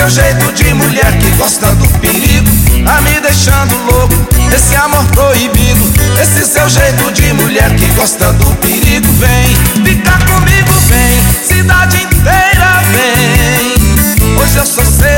seu jeito de mulher que gosta do perigo tá me deixando louco, esse amor proibido. Esse seu jeito de mulher que gosta do perigo. Vem ficar comigo, vem, cidade inteira vem. Hoje eu sou seu